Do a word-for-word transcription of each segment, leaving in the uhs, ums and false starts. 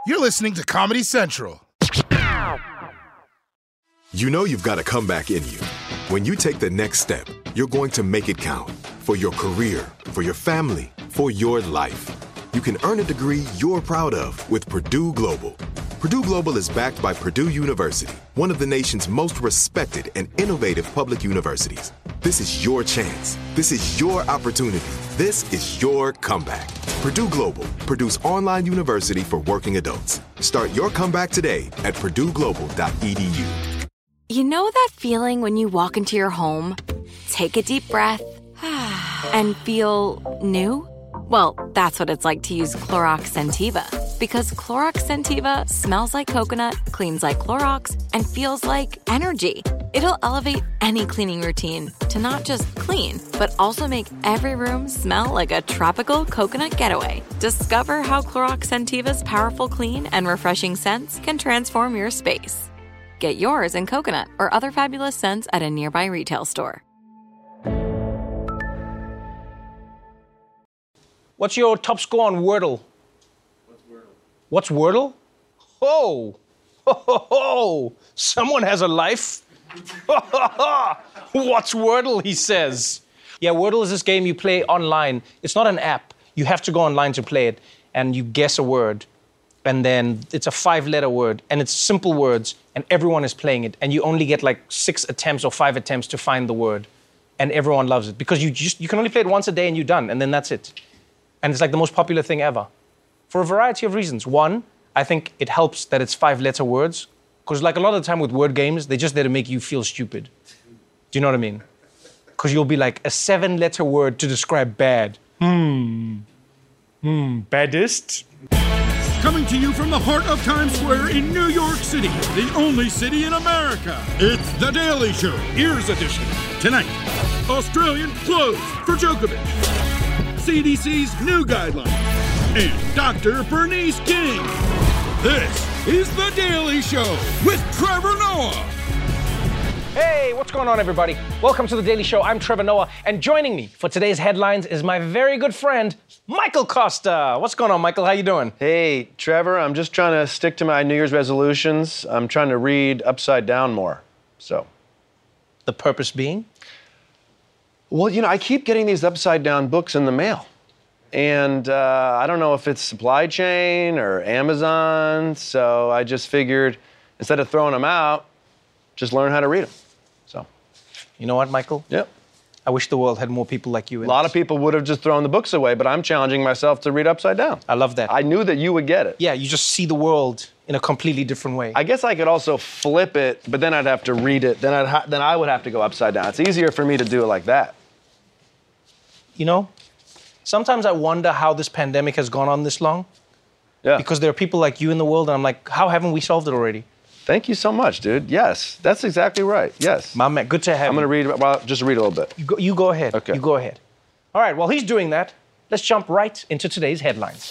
You're listening to Comedy Central. You know you've got a comeback in you. When you take the next step, you're going to make it count. For your career, for your family, for your life. You can earn a degree you're proud of with Purdue Global. Purdue Global is backed by Purdue University, one of the nation's most respected and innovative public universities. This is your chance. This is your opportunity. This is your comeback. Purdue Global, Purdue's online university for working adults. Start your comeback today at purdue global dot e d u. You know that feeling when you walk into your home, take a deep breath, and feel new? Well, that's what it's like to use Clorox Scentiva. Because Clorox Scentiva smells like coconut, cleans like Clorox, and feels like energy. It'll elevate any cleaning routine to not just clean, but also make every room smell like a tropical coconut getaway. Discover how Clorox Scentiva's powerful clean and refreshing scents can transform your space. Get yours in coconut or other fabulous scents at a nearby retail store. What's your top score on Wordle? What's Wordle? What's Wordle? Oh, ho, ho, ho. Someone has a life. What's Wordle, he says. Yeah, Wordle is this game you play online. It's not an app. You have to go online to play it, and you guess a word, and then it's a five-letter word, and it's simple words, and everyone is playing it, and you only get like six attempts or five attempts to find the word, and everyone loves it, because you just you can only play it once a day, and you're done, and then that's it. And it's like the most popular thing ever. For a variety of reasons. One, I think it helps that it's five-letter words. Because like a lot of the time with word games, they're just there to make you feel stupid. Do you know what I mean? Because you'll be like, a seven-letter word to describe bad. Hmm. Hmm. Baddest? Coming to you from the heart of Times Square in New York City, the only city in America. It's The Daily Show, Ears Edition. Tonight, Australian clothes for Djokovic. C D C's new guidelines, and Doctor Bernice King. This is The Daily Show with Trevor Noah. Hey, what's going on, everybody? Welcome to The Daily Show. I'm Trevor Noah, and joining me for today's headlines is my very good friend, Michael Costa. What's going on, Michael? How you doing? Hey, Trevor, I'm just trying to stick to my New Year's resolutions. I'm trying to read upside down more, so. The purpose being? Well, you know, I keep getting these upside down books in the mail. And uh, I don't know if it's supply chain or Amazon, so I just figured instead of throwing them out, just learn how to read them. So. You know what, Michael? Yep. I wish the world had more people like you in A lot this. of people would have just thrown the books away, but I'm challenging myself to read upside down. I love that. I knew that you would get it. Yeah, you just see the world in a completely different way. I guess I could also flip it, but then I'd have to read it. Then I'd ha- then I would have to go upside down. It's easier for me to do it like that. You know, sometimes I wonder how this pandemic has gone on this long. Yeah. Because there are people like you in the world, and I'm like, how haven't we solved it already? Thank you so much, dude. Yes, that's exactly right. Yes. My man, good to have I'm you. going to read, well, just read a little bit. You go, you go ahead. Okay. You go ahead. All right, while he's doing that, let's jump right into today's headlines.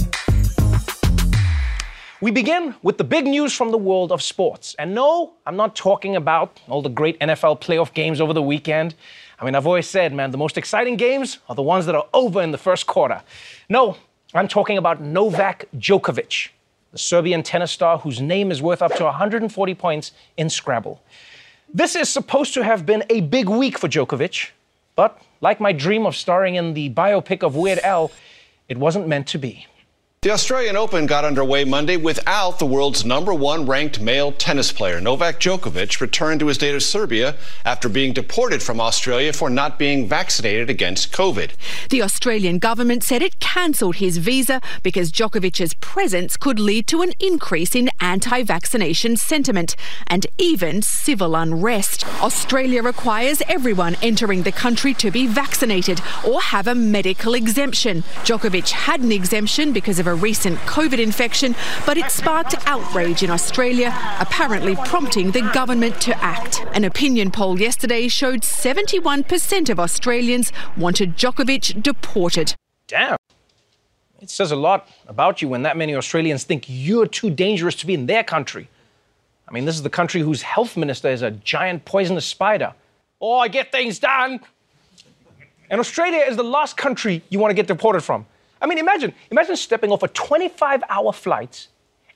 We begin with the big news from the world of sports. And no, I'm not talking about all the great N F L playoff games over the weekend. I mean, I've always said, man, the most exciting games are the ones that are over in the first quarter. No, I'm talking about Novak Djokovic, the Serbian tennis star whose name is worth up to one hundred forty points in Scrabble. This is supposed to have been a big week for Djokovic, but like my dream of starring in the biopic of Weird Al, it wasn't meant to be. The Australian Open got underway Monday without the world's number one ranked male tennis player. Novak Djokovic returned to his native Serbia after being deported from Australia for not being vaccinated against COVID. The Australian government said it cancelled his visa because Djokovic's presence could lead to an increase in anti-vaccination sentiment and even civil unrest. Australia requires everyone entering the country to be vaccinated or have a medical exemption. Djokovic had an exemption because of a recent COVID infection, but it sparked outrage in Australia, apparently prompting the government to act. An opinion poll yesterday showed seventy-one percent of Australians wanted Djokovic deported. Damn. It says a lot about you when that many Australians think you're too dangerous to be in their country. I mean, this is the country whose health minister is a giant poisonous spider. Oh, I get things done. And Australia is the last country you want to get deported from. I mean, imagine, imagine stepping off a twenty-five hour flight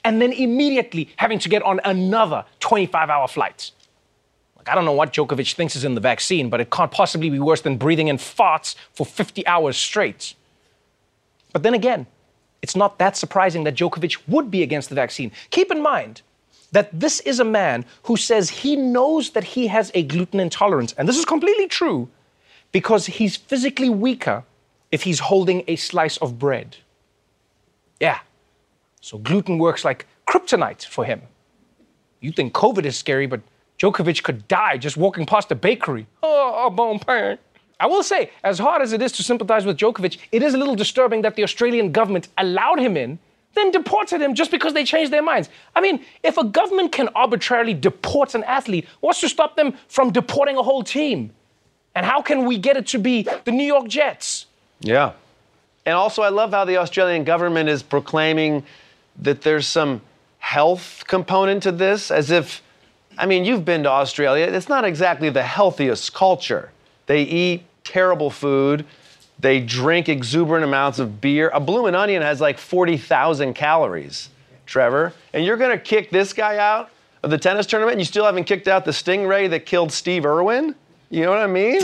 and then immediately having to get on another twenty-five hour flight. Like, I don't know what Djokovic thinks is in the vaccine, but it can't possibly be worse than breathing in farts for fifty hours straight. But then again, it's not that surprising that Djokovic would be against the vaccine. Keep in mind that this is a man who says he knows that he has a gluten intolerance, and this is completely true, because he's physically weaker if he's holding a slice of bread. Yeah, so gluten works like kryptonite for him. You think COVID is scary, but Djokovic could die just walking past a bakery. Oh, bon pain. I will say, as hard as it is to sympathize with Djokovic, it is a little disturbing that the Australian government allowed him in, then deported him just because they changed their minds. I mean, if a government can arbitrarily deport an athlete, what's to stop them from deporting a whole team? And how can we get it to be the New York Jets? Yeah. And also, I love how the Australian government is proclaiming that there's some health component to this, as if, I mean, you've been to Australia. It's not exactly the healthiest culture. They eat terrible food. They drink exuberant amounts of beer. A Bloomin' Onion has like forty thousand calories, Trevor. And you're going to kick this guy out of the tennis tournament, and you still haven't kicked out the stingray that killed Steve Irwin? You know what I mean?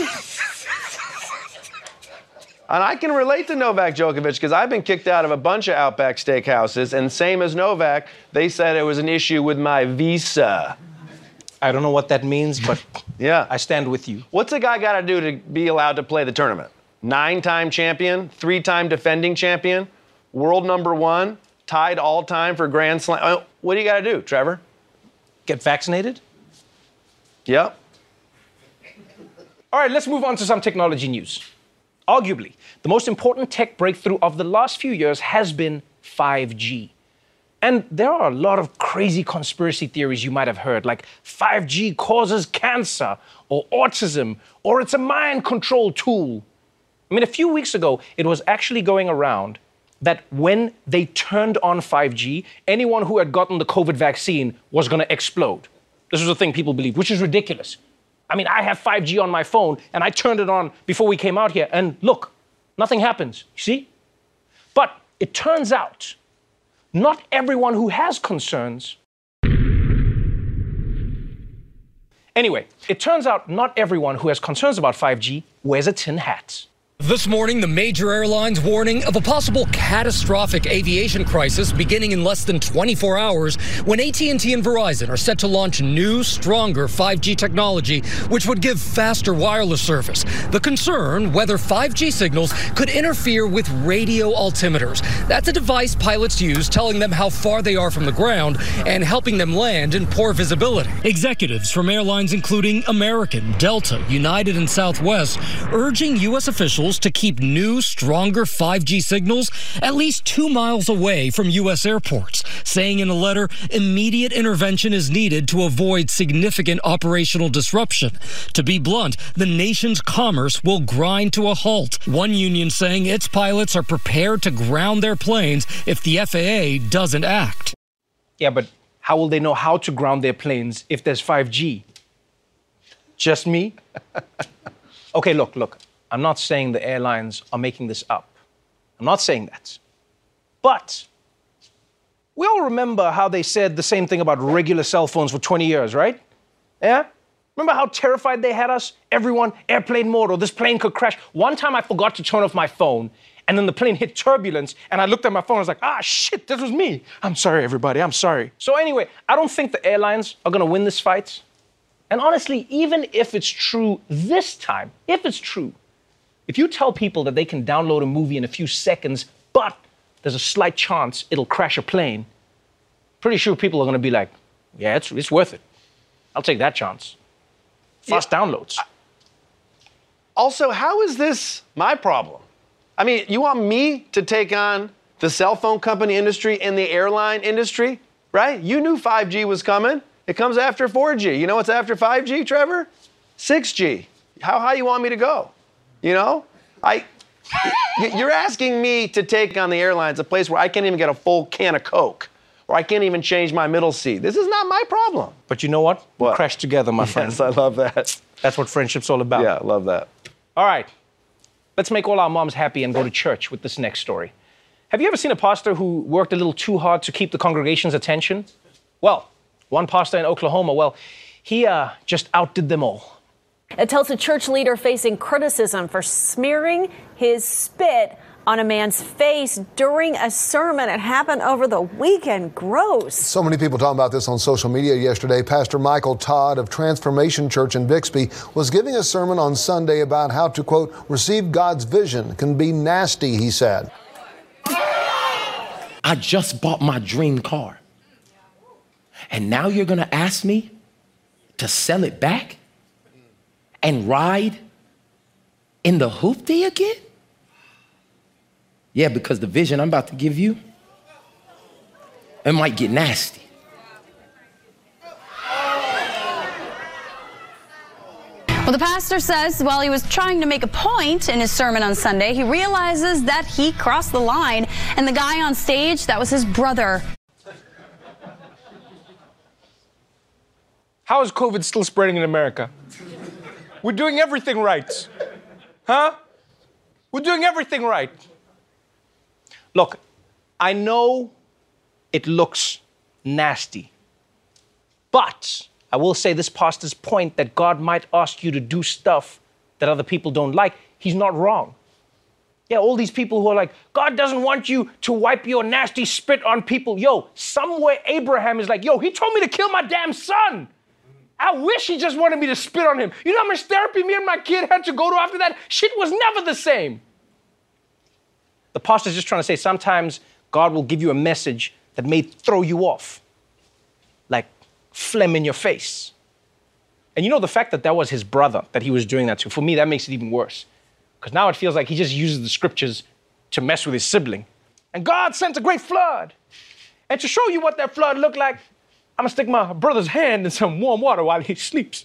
And I can relate to Novak Djokovic because I've been kicked out of a bunch of Outback steakhouses, and same as Novak, they said it was an issue with my visa. I don't know what that means, but yeah, I stand with you. What's a guy got to do to be allowed to play the tournament? Nine-time champion, three-time defending champion, world number one, tied all-time for Grand Slam. What do you got to do, Trevor? Get vaccinated? Yep. All right, let's move on to some technology news. Arguably, the most important tech breakthrough of the last few years has been five G. And there are a lot of crazy conspiracy theories you might have heard, like five G causes cancer, or autism, or it's a mind control tool. I mean, a few weeks ago, it was actually going around that when they turned on five G, anyone who had gotten the COVID vaccine was going to explode. This was a thing people believed, which is ridiculous. I mean, I have five G on my phone, and I turned it on before we came out here, and look, nothing happens, you see? But it turns out, not everyone who has concerns... Anyway, it turns out not everyone who has concerns about five G wears a tin hat. This morning, the major airlines warning of a possible catastrophic aviation crisis beginning in less than twenty-four hours when A T and T and Verizon are set to launch new, stronger five G technology, which would give faster wireless service. The concern, whether five G signals could interfere with radio altimeters. That's a device pilots use telling them how far they are from the ground and helping them land in poor visibility. Executives from airlines including American, Delta, United, and Southwest urging U S officials to keep new, stronger five G signals at least two miles away from U S airports, saying in a letter, immediate intervention is needed to avoid significant operational disruption. To be blunt, the nation's commerce will grind to a halt. One union saying its pilots are prepared to ground their planes if the F A A doesn't act. Yeah, but how will they know how to ground their planes if there's five G? Just me? Okay, look, look. I'm not saying the airlines are making this up. I'm not saying that. But we all remember how they said the same thing about regular cell phones for twenty years, right? Yeah? Remember how terrified they had us? Everyone, airplane mode, or this plane could crash. One time I forgot to turn off my phone, and then the plane hit turbulence, and I looked at my phone and I was like, ah, shit, this was me. I'm sorry, everybody, I'm sorry. So anyway, I don't think the airlines are gonna win this fight. And honestly, even if it's true this time, if it's true, if you tell people that they can download a movie in a few seconds, but there's a slight chance it'll crash a plane, pretty sure people are going to be like, yeah, it's, it's worth it. I'll take that chance. Fast yeah. downloads. Also, how is this my problem? I mean, you want me to take on the cell phone company industry and the airline industry, right? You knew five G was coming. It comes after four G. You know what's after five G, Trevor? six G. How high you want me to go? You know, I, you're asking me to take on the airlines, a place where I can't even get a full can of Coke, or I can't even change my middle seat. This is not my problem. But you know what? What? We'll crash together, my friend. Yes, I love that. That's what friendship's all about. Yeah, I love that. All right, let's make all our moms happy and go to church with this next story. Have you ever seen a pastor who worked a little too hard to keep the congregation's attention? Well, one pastor in Oklahoma, well, he uh, just outdid them all. A Tulsa church leader facing criticism for smearing his spit on a man's face during a sermon. It happened over the weekend. Gross. So many people talking about this on social media yesterday. Pastor Michael Todd of Transformation Church in Bixby was giving a sermon on Sunday about how to, quote, receive God's vision can be nasty, he said. I just bought my dream car. And now you're going to ask me to sell it back and ride in the hoopty again? Yeah, because the vision I'm about to give you, it might get nasty. Well, the pastor says while he was trying to make a point in his sermon on Sunday, he realizes that he crossed the line, and the guy on stage, that was his brother. How is COVID still spreading in America? We're doing everything right. Huh? We're doing everything right. Look, I know it looks nasty, but I will say this pastor's point that God might ask you to do stuff that other people don't like, he's not wrong. Yeah, all these people who are like, God doesn't want you to wipe your nasty spit on people. Yo, somewhere Abraham is like, yo, he told me to kill my damn son. I wish he just wanted me to spit on him. You know how much therapy me and my kid had to go to after that? Shit was never the same. The pastor's just trying to say sometimes God will give you a message that may throw you off, like phlegm in your face. And you know, the fact that that was his brother that he was doing that to, for me, that makes it even worse. Because now it feels like he just uses the scriptures to mess with his sibling. And God sent a great flood. And to show you what that flood looked like, I'm gonna stick my brother's hand in some warm water while he sleeps.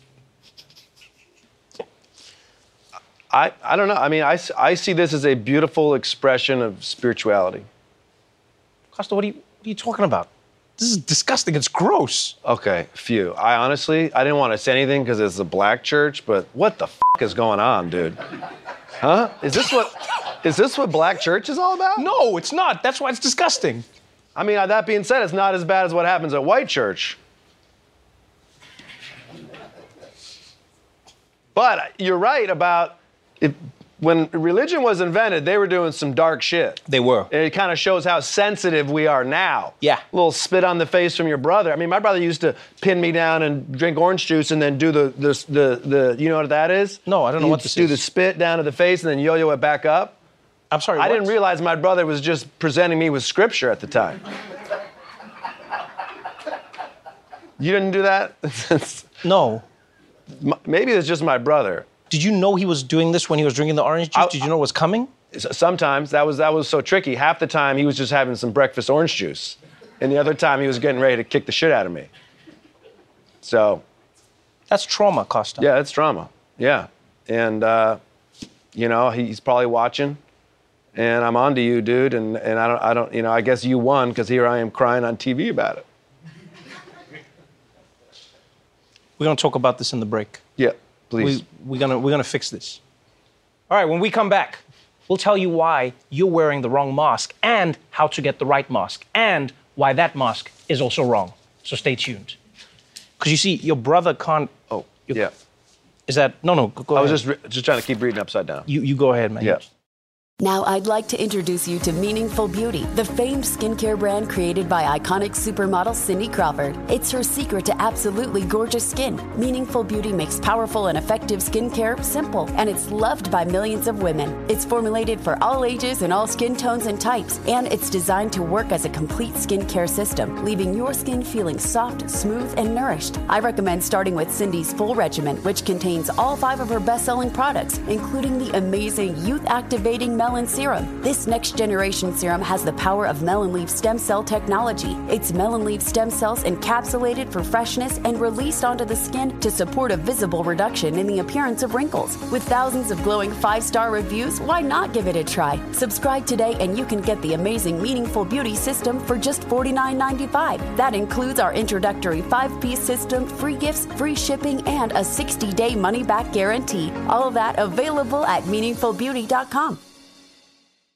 I, I don't know. I mean, I, I see this as a beautiful expression of spirituality. Costa, what are you, what are you talking about? This is disgusting. It's gross. Okay, phew. I honestly, I didn't want to say anything because it's a black church, but what the f*** is going on, dude? Huh? Is this what, is this what black church is all about? No, it's not. That's why it's disgusting. I mean, that being said, it's not as bad as what happens at white church. But you're right about it, when religion was invented, they were doing some dark shit. They were. And it kind of shows how sensitive we are now. Yeah. A little spit on the face from your brother. I mean, my brother used to pin me down and drink orange juice and then do the, the, the, the you know what that is? No, I don't know He'd what this do is. the spit down to the face and then yo-yo it back up. I'm sorry, I what? didn't realize my brother was just presenting me with scripture at the time. You didn't do that? No. Maybe it's just my brother. Did you know he was doing this when he was drinking the orange juice? I, Did you know it was coming? Sometimes. That was, that was so tricky. Half the time he was just having some breakfast orange juice. And the other time he was getting ready to kick the shit out of me. So. That's trauma, Costa. Yeah, that's trauma. Yeah. And, uh, you know, he's probably watching. And I'm on to you, dude. And, and I don't, I don't, you know, I guess you won because here I am crying on T V about it. We're going to talk about this in the break. Yeah, please. We, we're going we're gonna fix this. All right, when we come back, we'll tell you why you're wearing the wrong mask and how to get the right mask and why that mask is also wrong. So stay tuned. Because you see, your brother can't... Oh, yeah. Is that... No, no, go, go I ahead. was just, re- just trying to keep reading upside down. You, you go ahead, man. Yeah. Now I'd like to introduce you to Meaningful Beauty, the famed skincare brand created by iconic supermodel Cindy Crawford. It's her secret to absolutely gorgeous skin. Meaningful Beauty makes powerful and effective skincare simple, and it's loved by millions of women. It's formulated for all ages and all skin tones and types, and it's designed to work as a complete skincare system, leaving your skin feeling soft, smooth, and nourished. I recommend starting with Cindy's full regimen, which contains all five of her best-selling products, including the amazing youth-activating Melon Serum. This next generation serum has the power of melon leaf stem cell technology. It's melon leaf stem cells encapsulated for freshness and released onto the skin to support a visible reduction in the appearance of wrinkles. With thousands of glowing five-star reviews, why not give it a try? Subscribe today and you can get the amazing Meaningful Beauty system for just forty-nine ninety-five. That includes our introductory five-piece system, free gifts, free shipping, and a sixty-day money-back guarantee. All of that available at meaningful beauty dot com.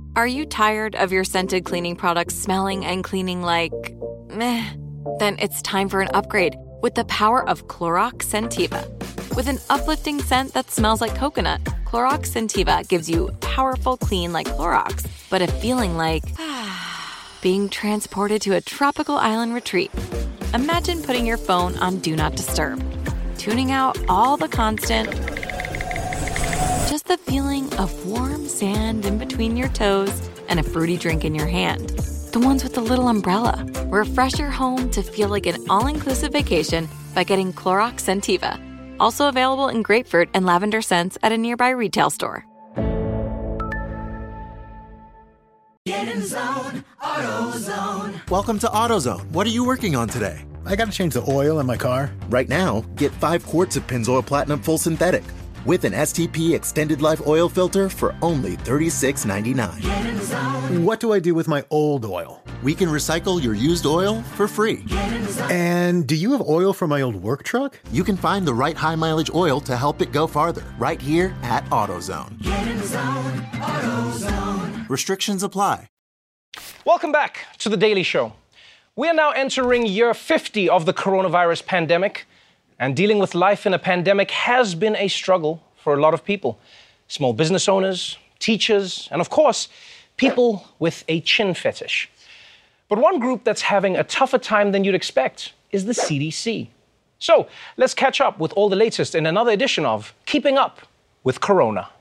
Are you tired of your scented cleaning products smelling and cleaning like meh? Then it's time for an upgrade with the power of Clorox Scentiva. With an uplifting scent that smells like coconut, Clorox Scentiva gives you powerful clean like Clorox, but a feeling like being transported to a tropical island retreat. Imagine putting your phone on Do Not Disturb, tuning out all the constant, just the feeling of warm sand in between your toes and a fruity drink in your hand. The ones with the little umbrella. Refresh your home to feel like an all-inclusive vacation by getting Clorox Scentiva. Also available in grapefruit and lavender scents at a nearby retail store. Get in zone, AutoZone. Welcome to AutoZone. What are you working on today? I got to change the oil in my car. Right now, get five quarts of Pennzoil Platinum Full Synthetic with an S T P Extended Life Oil Filter for only thirty-six ninety-nine. Get in zone. What do I do with my old oil? We can recycle your used oil for free. Get in zone. And do you have oil for my old work truck? You can find the right high mileage oil to help it go farther right here at AutoZone. Get in zone, AutoZone. Restrictions apply. Welcome back to The Daily Show. We are now entering year fifty of the coronavirus pandemic, and dealing with life in a pandemic has been a struggle for a lot of people. Small business owners, teachers, and of course, people with a chin fetish. But one group that's having a tougher time than you'd expect is the C D C. So let's catch up with all the latest in another edition of Keeping Up with Corona.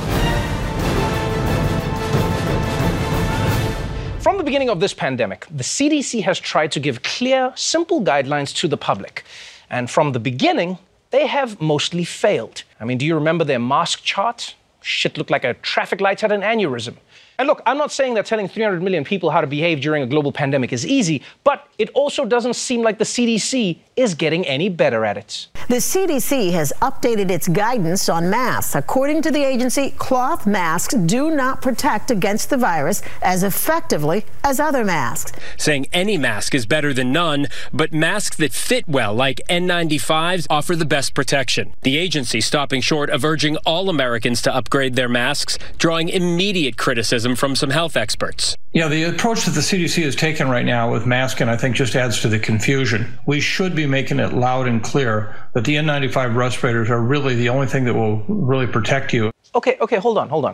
From the beginning of this pandemic, the C D C has tried to give clear, simple guidelines to the public. And from the beginning, they have mostly failed. I mean, do you remember their mask chart? Shit looked like a traffic light had an aneurysm. And look, I'm not saying that telling three hundred million people how to behave during a global pandemic is easy, but it also doesn't seem like the C D C is getting any better at it. The C D C has updated its guidance on masks. According to the agency, cloth masks do not protect against the virus as effectively as other masks. Saying any mask is better than none, but masks that fit well, like N ninety-fives, offer the best protection. The agency stopping short of urging all Americans to upgrade their masks, drawing immediate criticism from some health experts. Yeah, the approach that the C D C has taken right now with masking, I think, just adds to the confusion. We should be making it loud and clear that the N ninety-five respirators are really the only thing that will really protect you. Okay, okay, hold on, hold on.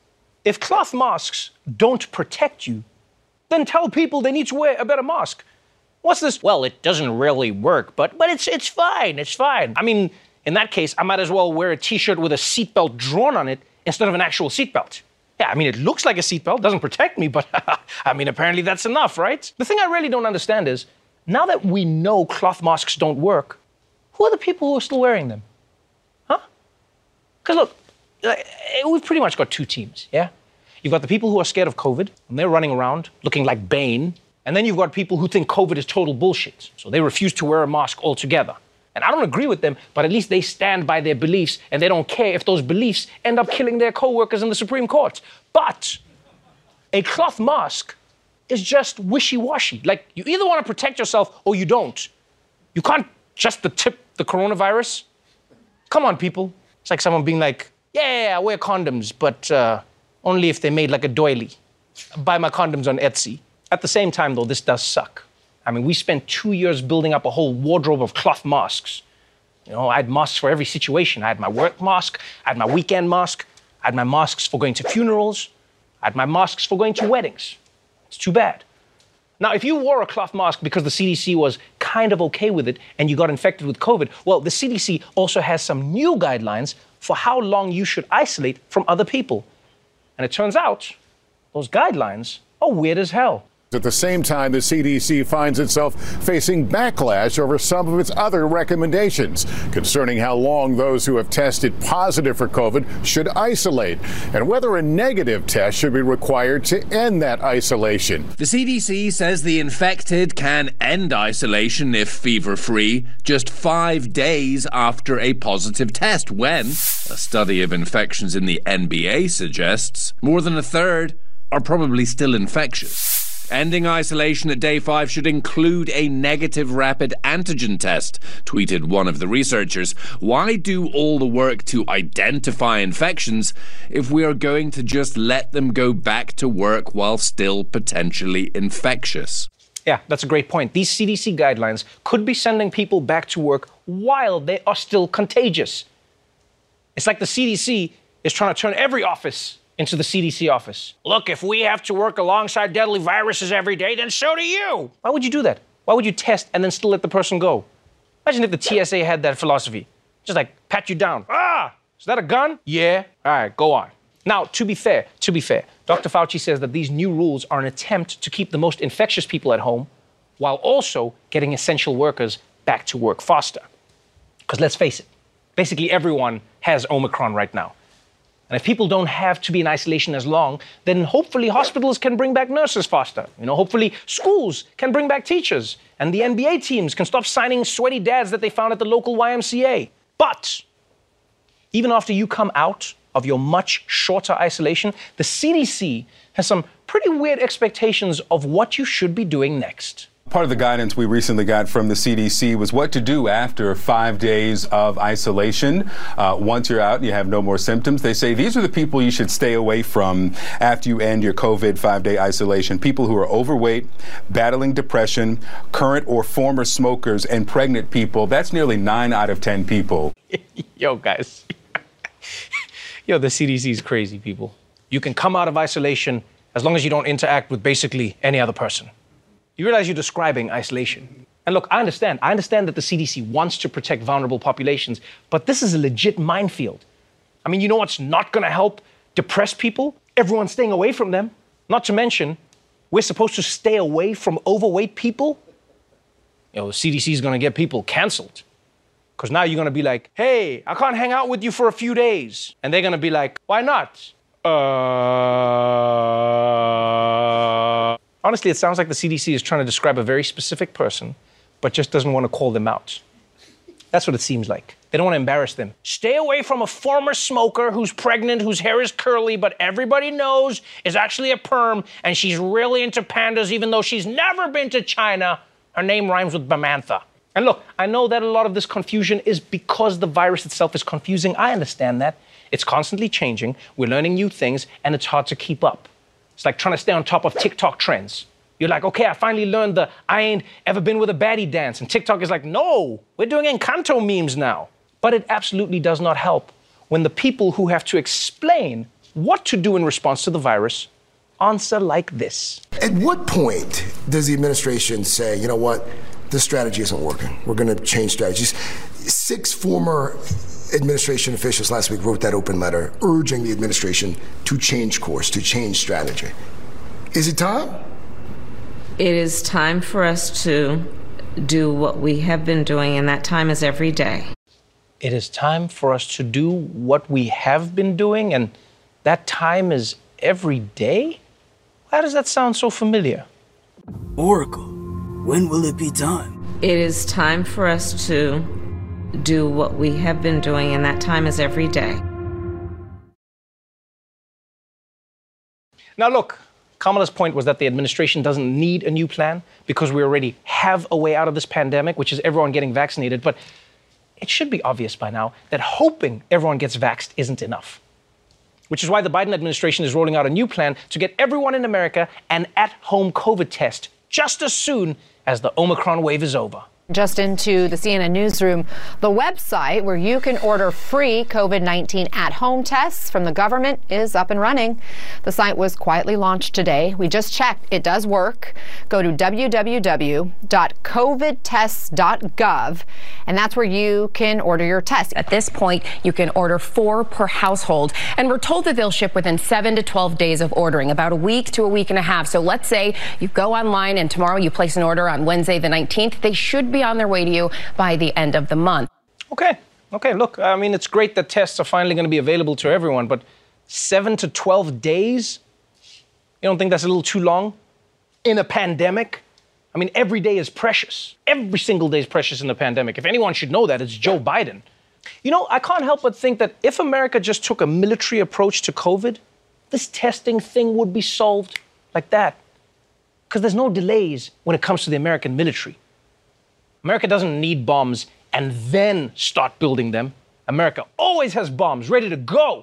If cloth masks don't protect you, then tell people they need to wear a better mask. What's this? Well, it doesn't really work, but but it's it's fine, it's fine. I mean, in that case, I might as well wear a T-shirt with a seatbelt drawn on it instead of an actual seatbelt. Yeah, I mean, it looks like a seatbelt, doesn't protect me, but I mean, apparently that's enough, right? The thing I really don't understand is, now that we know cloth masks don't work, who are the people who are still wearing them? Huh? Because look, we've pretty much got two teams, yeah? You've got the people who are scared of COVID, and they're running around looking like Bane, and then you've got people who think COVID is total bullshit, so they refuse to wear a mask altogether. And I don't agree with them, but at least they stand by their beliefs, and they don't care if those beliefs end up killing their co-workers in the Supreme Court. But a cloth mask is just wishy-washy. Like, you either want to protect yourself or you don't. You can't just the tip the coronavirus. Come on, people. It's like someone being like, yeah, yeah, yeah I wear condoms, but uh, only if they're made like a doily. I buy my condoms on Etsy. At the same time, though, this does suck. I mean, we spent two years building up a whole wardrobe of cloth masks. You know, I had masks for every situation. I had my work mask, I had my weekend mask, I had my masks for going to funerals, I had my masks for going to weddings. It's too bad. Now, if you wore a cloth mask because the C D C was kind of okay with it and you got infected with COVID, well, the C D C also has some new guidelines for how long you should isolate from other people. And it turns out those guidelines are weird as hell. At the same time, the C D C finds itself facing backlash over some of its other recommendations concerning how long those who have tested positive for COVID should isolate and whether a negative test should be required to end that isolation. The C D C says the infected can end isolation if fever-free just five days after a positive test, when a study of infections in the N B A suggests more than a third are probably still infectious. Ending isolation at day five should include a negative rapid antigen test, tweeted one of the researchers. Why do all the work to identify infections if we are going to just let them go back to work while still potentially infectious? Yeah, that's a great point. These C D C guidelines could be sending people back to work while they are still contagious. It's like the C D C is trying to turn every office into the C D C office. Look, if we have to work alongside deadly viruses every day, then so do you. Why would you do that? Why would you test and then still let the person go? Imagine if the T S A had that philosophy. Just like pat you down. Ah, is that a gun? Yeah. All right, go on. Now, to be fair, to be fair, Doctor Fauci says that these new rules are an attempt to keep the most infectious people at home while also getting essential workers back to work faster. Because let's face it, basically everyone has Omicron right now. And if people don't have to be in isolation as long, then hopefully hospitals can bring back nurses faster. You know, hopefully schools can bring back teachers. And the N B A teams can stop signing sweaty dads that they found at the local Y M C A. But even after you come out of your much shorter isolation, the C D C has some pretty weird expectations of what you should be doing next. Part of the guidance we recently got from the C D C was what to do after five days of isolation. Uh, once you're out and you have no more symptoms, they say these are the people you should stay away from after you end your COVID five-day isolation. People who are overweight, battling depression, current or former smokers, and pregnant people. That's nearly nine out of ten people. Yo, guys. Yo, the C D C is crazy, people. You can come out of isolation as long as you don't interact with basically any other person. You realize you're describing isolation. And look, I understand. I understand that the C D C wants to protect vulnerable populations, but this is a legit minefield. I mean, you know what's not going to help depressed people? Everyone staying away from them. Not to mention, we're supposed to stay away from overweight people. You know, the C D C is going to get people canceled. Because now you're going to be like, hey, I can't hang out with you for a few days. And they're going to be like, why not? Uh... Honestly, it sounds like the C D C is trying to describe a very specific person, but just doesn't want to call them out. That's what it seems like. They don't want to embarrass them. Stay away from a former smoker who's pregnant, whose hair is curly, but everybody knows is actually a perm, and she's really into pandas even though she's never been to China. Her name rhymes with Bamantha. And look, I know that a lot of this confusion is because the virus itself is confusing. I understand that. It's constantly changing. We're learning new things, and it's hard to keep up. It's like trying to stay on top of TikTok trends. You're like, okay, I finally learned the I ain't ever been with a baddie dance. And TikTok is like, no, we're doing Encanto memes now. But it absolutely does not help when the people who have to explain what to do in response to the virus answer like this. At what point does the administration say, you know what, this strategy isn't working. We're going to change strategies. Six former administration officials last week wrote that open letter urging the administration to change course, to change strategy. Is it time? It is time for us to do what we have been doing, and that time is every day. It is time for us to do what we have been doing, and that time is every day? Why does that sound so familiar? Oracle, when will it be done? It is time for us to do what we have been doing, and that time is every day. Now look, Kamala's point was that the administration doesn't need a new plan because we already have a way out of this pandemic, which is everyone getting vaccinated. But it should be obvious by now that hoping everyone gets vaxxed isn't enough. Which is why the Biden administration is rolling out a new plan to get everyone in America an at-home COVID test just as soon as the Omicron wave is over. Just into the C N N newsroom, the website where you can order free COVID nineteen at-home tests from the government is up and running. The site was quietly launched today. We just checked. It does work. Go to w w w dot covid tests dot gov, and that's where you can order your test. At this point, you can order four per household, and we're told that they'll ship within seven to twelve days of ordering, about a week to a week and a half. So let's say you go online and tomorrow you place an order on Wednesday the nineteenth. They should be on their way to you by the end of the month. Okay, okay, look, I mean, it's great that tests are finally going to be available to everyone, but seven to twelve days? You don't think that's a little too long? In a pandemic? I mean, every day is precious. Every single day is precious in the pandemic. If anyone should know that, it's Joe Biden. You know, I can't help but think that if America just took a military approach to COVID, this testing thing would be solved like that. Because there's no delays when it comes to the American military. America doesn't need bombs and then start building them. America always has bombs ready to go.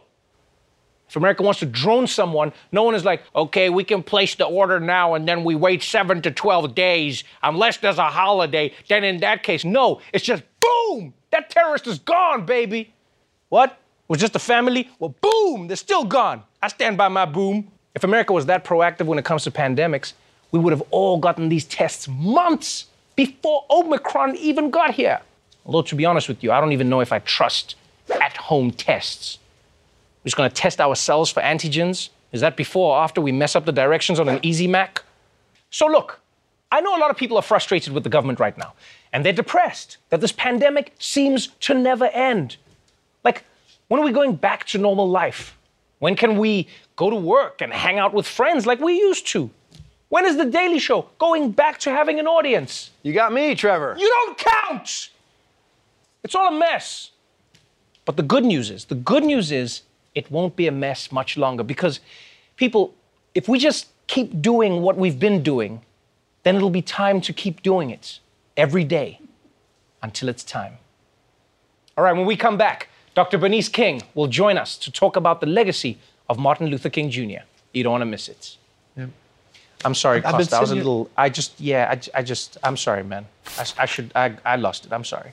If America wants to drone someone, no one is like, okay, we can place the order now and then we wait seven to twelve days unless there's a holiday. Then in that case, no, it's just boom, that terrorist is gone, baby. What? It was just a family? Well, boom, they're still gone. I stand by my boom. If America was that proactive when it comes to pandemics, we would have all gotten these tests months before Omicron even got here. Although, to be honest with you, I don't even know if I trust at-home tests. We're just gonna test ourselves for antigens? Is that before or after we mess up the directions on an Easy Mac? So look, I know a lot of people are frustrated with the government right now, and they're depressed that this pandemic seems to never end. Like, when are we going back to normal life? When can we go to work and hang out with friends like we used to? When is The Daily Show going back to having an audience? You got me, Trevor. You don't count! It's all a mess. But the good news is, the good news is, it won't be a mess much longer because people, if we just keep doing what we've been doing, then it'll be time to keep doing it every day until it's time. All right, when we come back, Doctor Bernice King will join us to talk about the legacy of Martin Luther King Junior You don't want to miss it. Yeah. I'm sorry, I've Costa. I was a here. little, I just, yeah, I, I just, I'm sorry, man. I, I should, I, I lost it. I'm sorry.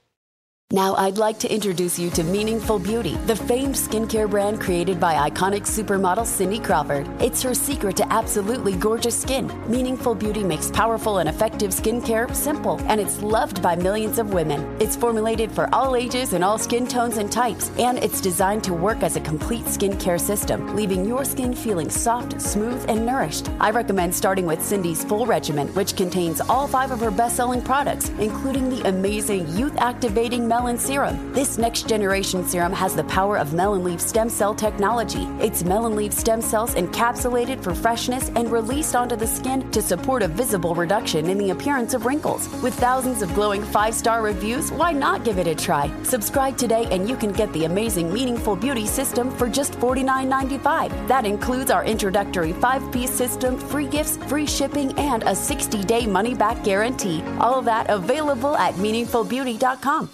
Now I'd like to introduce you to Meaningful Beauty, the famed skincare brand created by iconic supermodel Cindy Crawford. It's her secret to absolutely gorgeous skin. Meaningful Beauty makes powerful and effective skincare simple, and it's loved by millions of women. It's formulated for all ages and all skin tones and types, and it's designed to work as a complete skincare system, leaving your skin feeling soft, smooth, and nourished. I recommend starting with Cindy's full regimen, which contains all five of her best-selling products, including the amazing youth-activating Melon Serum. This next generation serum has the power of melon leaf stem cell technology. It's melon leaf stem cells encapsulated for freshness and released onto the skin to support a visible reduction in the appearance of wrinkles. With thousands of glowing five-star reviews, why not give it a try? Subscribe today and you can get the amazing Meaningful Beauty system for just forty-nine ninety-five. That includes our introductory five-piece system, free gifts, free shipping, and a sixty-day money-back guarantee. All of that available at meaningful beauty dot com.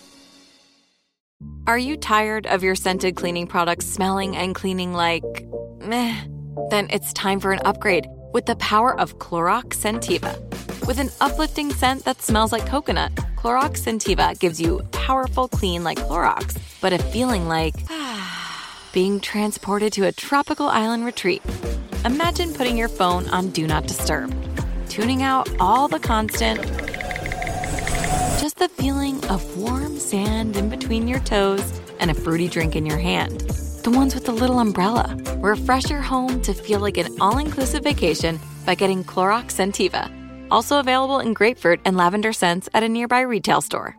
Are you tired of your scented cleaning products smelling and cleaning like meh? Then it's time for an upgrade with the power of Clorox Scentiva. With an uplifting scent that smells like coconut, Clorox Scentiva gives you powerful clean like Clorox, but a feeling like being transported to a tropical island retreat. Imagine putting your phone on Do Not Disturb, tuning out all the constant, just the feeling of warm sand in between your toes and a fruity drink in your hand. The ones with the little umbrella. Refresh your home to feel like an all-inclusive vacation by getting Clorox Scentiva. Also available in grapefruit and lavender scents at a nearby retail store.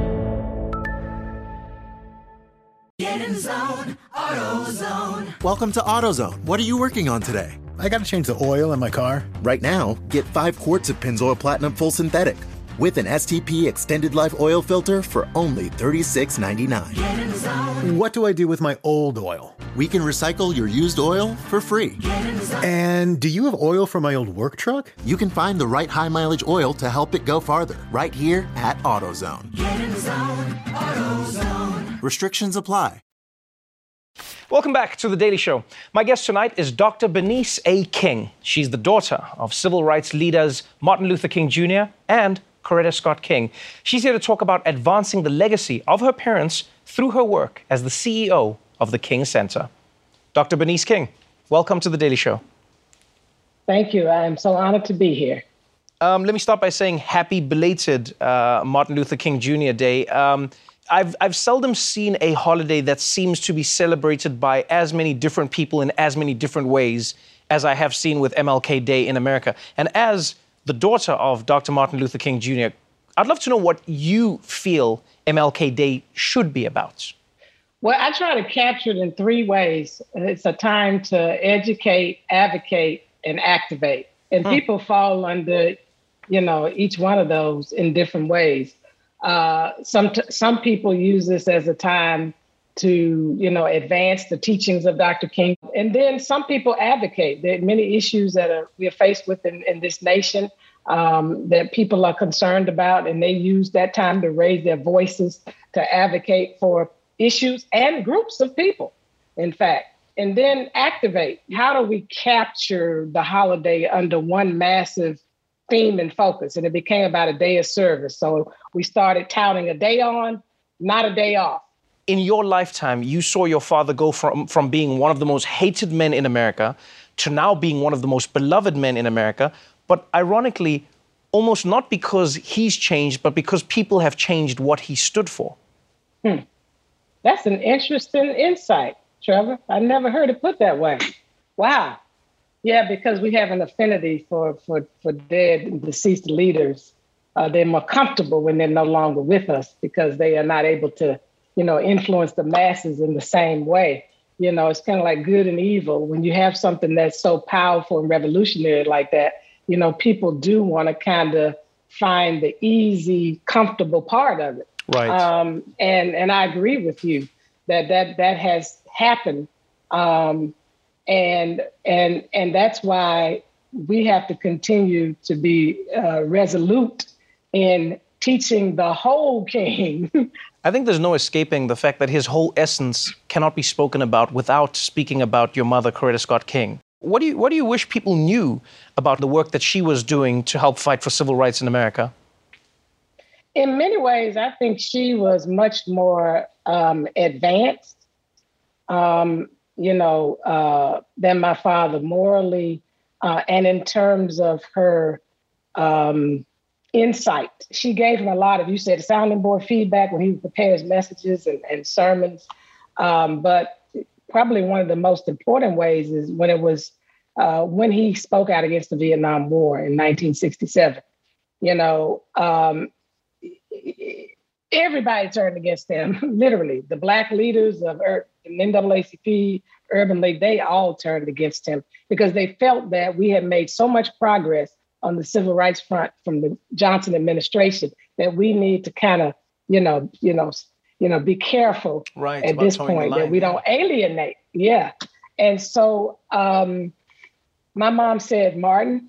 Get in zone, AutoZone. Welcome to AutoZone. What are you working on today? I got to change the oil in my car. Right now, get five quarts of Pennzoil Platinum Full Synthetic with an S T P Extended Life Oil Filter for only thirty-six ninety-nine. Get in zone. What do I do with my old oil? We can recycle your used oil for free. Get in zone. And do you have oil for my old work truck? You can find the right high mileage oil to help it go farther right here at AutoZone. Get in zone, AutoZone. Restrictions apply. Welcome back to The Daily Show. My guest tonight is Doctor Bernice A. King. She's the daughter of civil rights leaders Martin Luther King Junior and Coretta Scott King. She's here to talk about advancing the legacy of her parents through her work as the C E O of the King Center. Doctor Bernice King, welcome to The Daily Show. Thank you. I am so honored to be here. Um, let me start by saying happy belated uh, Martin Luther King Junior Day. Um, I've, I've seldom seen a holiday that seems to be celebrated by as many different people in as many different ways as I have seen with M L K Day in America. And as the daughter of Doctor Martin Luther King Junior, I'd love to know what you feel M L K Day should be about. Well, I try to capture it in three ways. It's a time to educate, advocate, and activate. And hmm. people fall under, you know, each one of those in different ways. Uh, some t- some people use this as a time to, you know, advance the teachings of Doctor King. And then some people advocate. There are many issues that are, we are faced with in, in this nation um, that people are concerned about, and they use that time to raise their voices to advocate for issues and groups of people, in fact. And then activate. How do we capture the holiday under one massive theme and focus? And it became about a day of service. So we started touting a day on, not a day off. In your lifetime, you saw your father go from, from being one of the most hated men in America to now being one of the most beloved men in America. But ironically, almost not because he's changed, but because people have changed what he stood for. Hmm. That's an interesting insight, Trevor. I never heard it put that way. Wow. Yeah, because we have an affinity for, for, for dead and deceased leaders. Uh, they're more comfortable when they're no longer with us because they are not able to, you know, influence the masses in the same way. You know, it's kind of like good and evil. When you have something that's so powerful and revolutionary like that, you know, people do want to kind of find the easy, comfortable part of it. Right. Um, and, and I agree with you that that, that has happened. Um, and, and, and that's why we have to continue to be uh, resolute in teaching the whole king. I think there's no escaping the fact that his whole essence cannot be spoken about without speaking about your mother, Coretta Scott King. What do you, what do you wish people knew about the work that she was doing to help fight for civil rights in America? In many ways, I think she was much more um, advanced, um, you know, uh, than my father morally, uh, and in terms of her um, insight. She gave him a lot of, you said, sounding board feedback when he would prepare his messages and, and sermons. Um, but probably one of the most important ways is when it was uh, when he spoke out against the Vietnam War in nineteen sixty-seven. You know, um, everybody turned against him, literally. The Black leaders of Ur- the N double A C P, Urban League, they all turned against him because they felt that we had made so much progress on the civil rights front from the Johnson administration that we need to kind of, you know, you know, you know, be careful right, at this point line, that we yeah. don't alienate. Yeah. And so um, my mom said, Martin,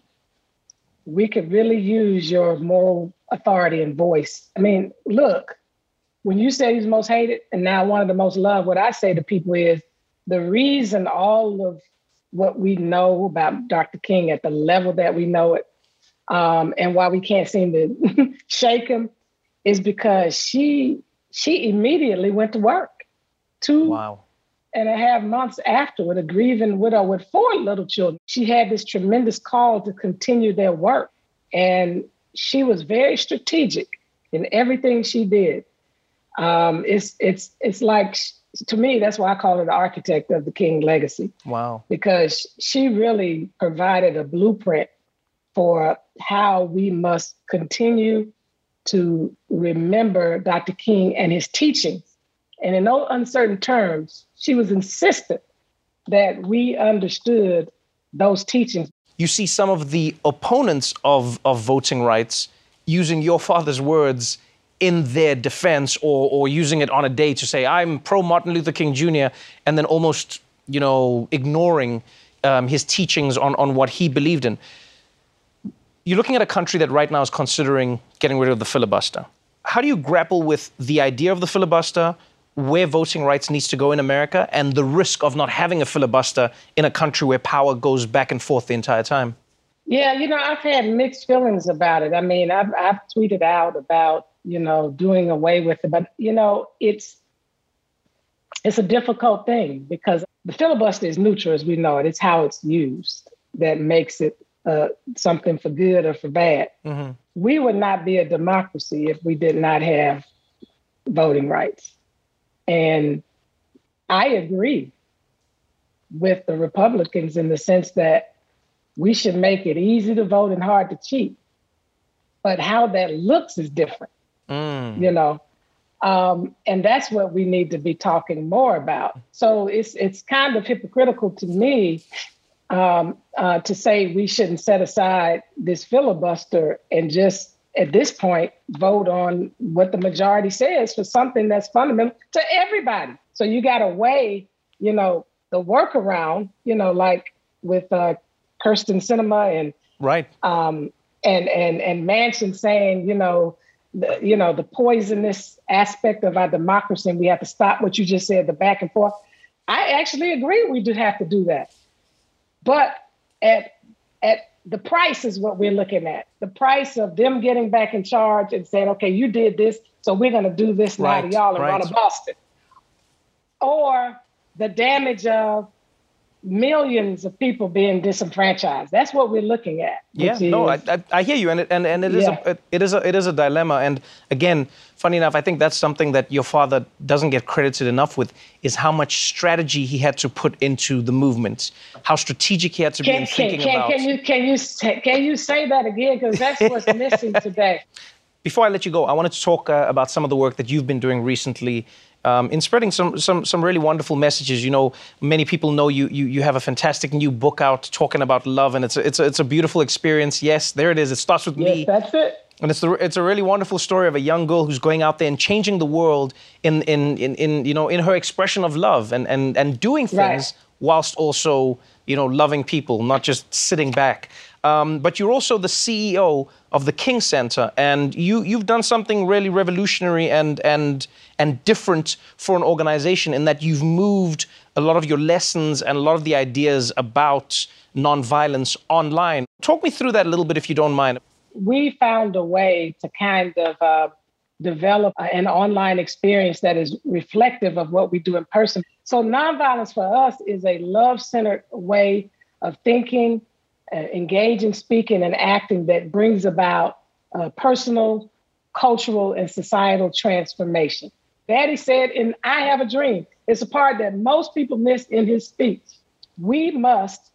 we could really use your moral authority and voice. I mean, look, when you say he's most hated and now one of the most loved, what I say to people is the reason all of what we know about Doctor King at the level that we know it, um, and why we can't seem to shake him is because she she immediately went to work. Two wow. and a half months afterward, a grieving widow with four little children. She had this tremendous call to continue their work. And she was very strategic in everything she did. Um, it's it's it's like, to me, that's why I call her the architect of the King legacy. Wow. Because she really provided a blueprint for how we must continue to remember Doctor King and his teachings. And in no uncertain terms, she was insistent that we understood those teachings. You see some of the opponents of, of voting rights using your father's words in their defense, or, or using it on a day to say, I'm pro Martin Luther King Junior, and then almost, you know, ignoring um, his teachings on, on what he believed in. You're looking at a country that right now is considering getting rid of the filibuster. How do you grapple with the idea of the filibuster, where voting rights needs to go in America, and the risk of not having a filibuster in a country where power goes back and forth the entire time? Yeah, you know, I've had mixed feelings about it. I mean, I've, I've tweeted out about, you know, doing away with it. But, you know, it's it's a difficult thing because the filibuster is neutral, as we know it. It's how it's used that makes it uh, something for good or for bad. Mm-hmm. We would not be a democracy if we did not have voting rights. And I agree with the Republicans in the sense that we should make it easy to vote and hard to cheat. But how that looks is different, mm. you know, um, and that's what we need to be talking more about. So it's it's kind of hypocritical to me um, uh, to say we shouldn't set aside this filibuster and just at this point vote on what the majority says for something that's fundamental to everybody. So you got to weigh, you know, the workaround, you know, like with uh, Kirsten Sinema and right, um, and and and Manchin saying, you know, the, you know, the poisonous aspect of our democracy, and we have to stop what you just said, the back and forth. I actually agree we do have to do that, but at at the price is what we're looking at. The price of them getting back in charge and saying, okay, you did this, so we're going to do this now right, to y'all and right. run a Boston. Or the damage of millions of people being disenfranchised. That's what we're looking at. Yeah, is, no, I, I, I hear you, and it, and, and it is yeah. a it is a it is a dilemma. And again, funny enough, I think that's something that your father doesn't get credited enough with, is how much strategy he had to put into the movement, how strategic he had to can, be in can, thinking can, about. Can you can you say, can you say that again? Because that's what's missing today. Before I let you go, I wanted to talk uh, about some of the work that you've been doing recently. Um, in spreading some, some some really wonderful messages. You know, many people know you, you you have a fantastic new book out talking about love, and it's a, it's a, it's a beautiful experience. Yes, there it is. It starts with yes, me. That's it. And it's the, it's a really wonderful story of a young girl who's going out there and changing the world in in in, in you know in her expression of love and and and doing things right. whilst also you know loving people, not just sitting back. Um, but you're also the C E O of the King Center, and you you've done something really revolutionary and and and different for an organization in that you've moved a lot of your lessons and a lot of the ideas about nonviolence online. Talk me through that a little bit, if you don't mind. We found a way to kind of uh, develop an online experience that is reflective of what we do in person. So nonviolence for us is a love-centered way of thinking, uh, engaging, speaking, and acting that brings about uh, personal, cultural, and societal transformation. Daddy said, and I have a dream. It's a part that most people missed in his speech. We must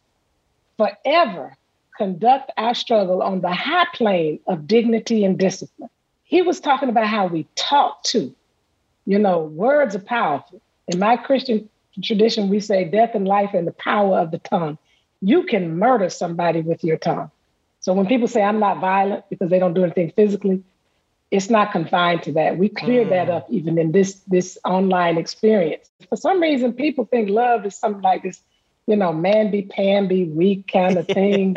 forever conduct our struggle on the high plane of dignity and discipline. He was talking about how we talk too. You know, words are powerful. In my Christian tradition, we say death and life and the power of the tongue. You can murder somebody with your tongue. So when people say I'm not violent because they don't do anything physically, it's not confined to that. We cleared mm. that up even in this, this online experience. For some reason, people think love is something like this, you know, mamby-pamby, weak kind of thing.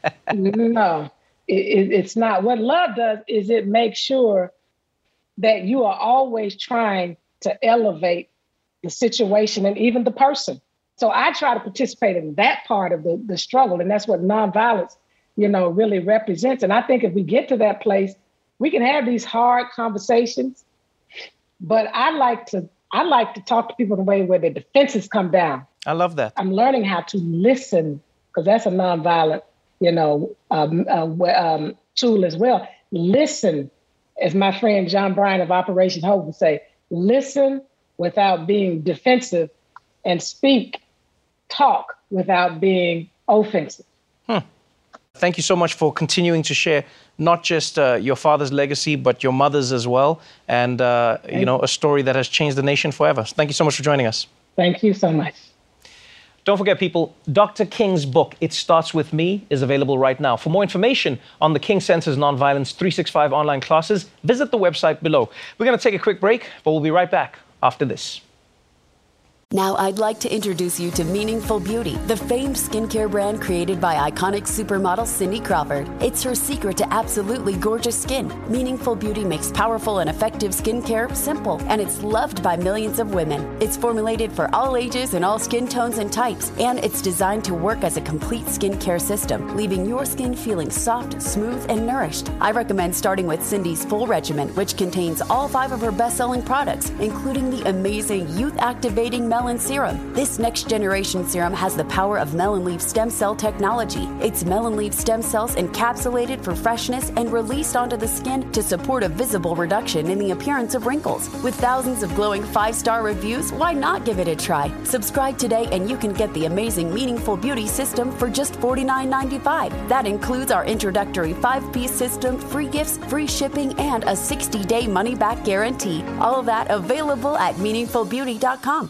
No, it, it, it's not. What love does is it makes sure that you are always trying to elevate the situation and even the person. So I try to participate in that part of the, the struggle, and that's what nonviolence, you know, really represents. And I think if we get to that place, we can have these hard conversations, but I like to I like to talk to people in a way where their defenses come down. I love that. I'm learning how to listen, because that's a nonviolent, you know, um, uh, um, tool as well. Listen, as my friend John Bryan of Operation Hope would say, listen without being defensive, and speak, talk without being offensive. Hmm. Thank you so much for continuing to share not just uh, your father's legacy, but your mother's as well, and uh, you know, a story that has changed the nation forever. Thank you so much for joining us. Thank you so much. Don't forget, people, Doctor King's book, It Starts With Me, is available right now. For more information on the King Center's Nonviolence three sixty-five online classes, visit the website below. We're going to take a quick break, but we'll be right back after this. Now I'd like to introduce you to Meaningful Beauty, the famed skincare brand created by iconic supermodel Cindy Crawford. It's her secret to absolutely gorgeous skin. Meaningful Beauty makes powerful and effective skincare simple, and it's loved by millions of women. It's formulated for all ages and all skin tones and types, and it's designed to work as a complete skincare system, leaving your skin feeling soft, smooth, and nourished. I recommend starting with Cindy's full regimen, which contains all five of her best-selling products, including the amazing youth-activating Melon Serum. This next generation serum has the power of melon leaf stem cell technology. It's melon leaf stem cells encapsulated for freshness and released onto the skin to support a visible reduction in the appearance of wrinkles. With thousands of glowing five-star reviews, why not give it a try? Subscribe today and you can get the amazing Meaningful Beauty system for just forty-nine ninety-five. That includes our introductory five-piece system, free gifts, free shipping, and a sixty-day money-back guarantee. All of that available at meaningful beauty dot com.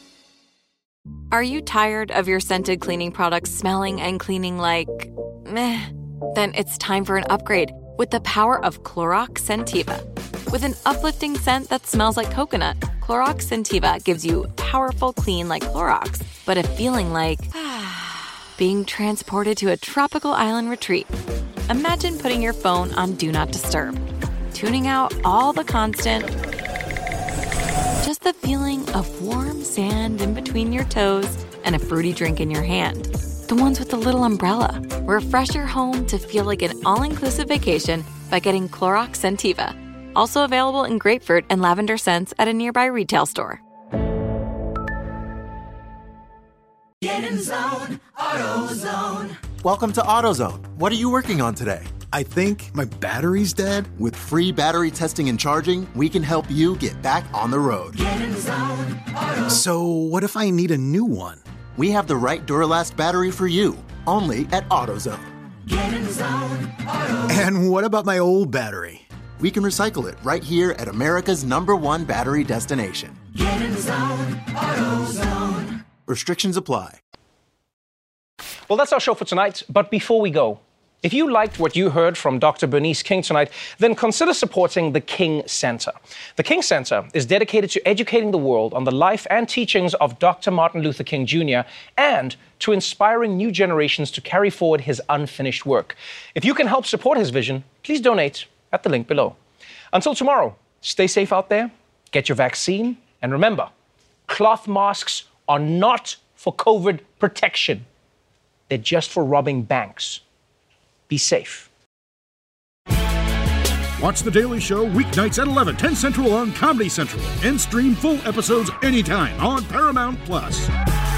Are you tired of your scented cleaning products smelling and cleaning like meh? Then it's time for an upgrade with the power of Clorox Scentiva. With an uplifting scent that smells like coconut, Clorox Sentiva gives you powerful clean like Clorox, but a feeling like being transported to a tropical island retreat. Imagine putting your phone on Do Not Disturb, tuning out all the constant, just the feeling of warm sand in between your toes and a fruity drink in your hand. The ones with the little umbrella. Refresh your home to feel like an all-inclusive vacation by getting Clorox Sentiva. Also available in grapefruit and lavender scents at a nearby retail store. Get in zone, AutoZone. Welcome to AutoZone. What are you working on today? I think my battery's dead. With free battery testing and charging, we can help you get back on the road. Get in zone, AutoZone. So what if I need a new one? We have the right Duralast battery for you, only at AutoZone. Get in zone, AutoZone. And what about my old battery? We can recycle it right here at America's number one battery destination. Get in zone, AutoZone. Restrictions apply. Well, that's our show for tonight. But before we go, if you liked what you heard from Doctor Bernice King tonight, then consider supporting the King Center. The King Center is dedicated to educating the world on the life and teachings of Doctor Martin Luther King Junior and to inspiring new generations to carry forward his unfinished work. If you can help support his vision, please donate at the link below. Until tomorrow, stay safe out there, get your vaccine, and remember, cloth masks are not for COVID protection. They're just for robbing banks. Be safe. Watch The Daily Show weeknights at eleven, ten Central on Comedy Central, and stream full episodes anytime on Paramount Plus.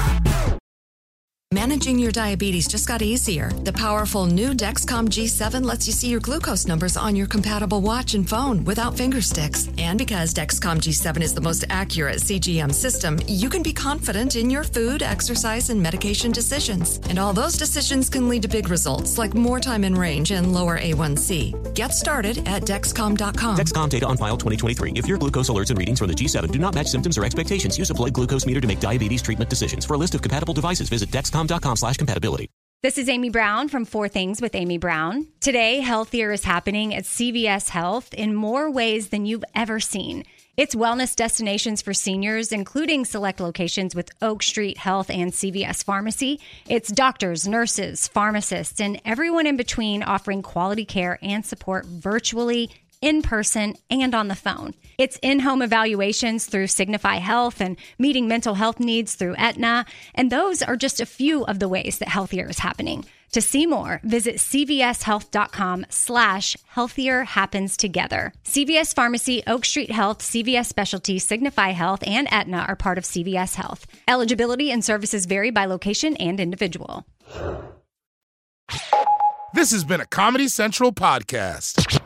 Managing your diabetes just got easier. The powerful new Dexcom G seven lets you see your glucose numbers on your compatible watch and phone without finger sticks. And because Dexcom G seven is the most accurate C G M system, you can be confident in your food, exercise, and medication decisions. And all those decisions can lead to big results, like more time in range and lower A one C. Get started at Dexcom dot com. Dexcom data on file twenty twenty-three. If your glucose alerts and readings from the G seven do not match symptoms or expectations, use a blood glucose meter to make diabetes treatment decisions. For a list of compatible devices, visit Dexcom dot com slash compatibility. This is Amy Brown from Four Things with Amy Brown. Today, Healthier is happening at C V S Health in more ways than you've ever seen. It's wellness destinations for seniors, including select locations with Oak Street Health and C V S Pharmacy. It's doctors, nurses, pharmacists, and everyone in between offering quality care and support virtually, in person, and on the phone. It's in-home evaluations through Signify Health and meeting mental health needs through Aetna. And those are just a few of the ways that Healthier is happening. To see more, visit cvshealth.com slash healthier happens together. C V S Pharmacy, Oak Street Health, C V S Specialty, Signify Health, and Aetna are part of C V S Health. Eligibility and services vary by location and individual. This has been a Comedy Central podcast.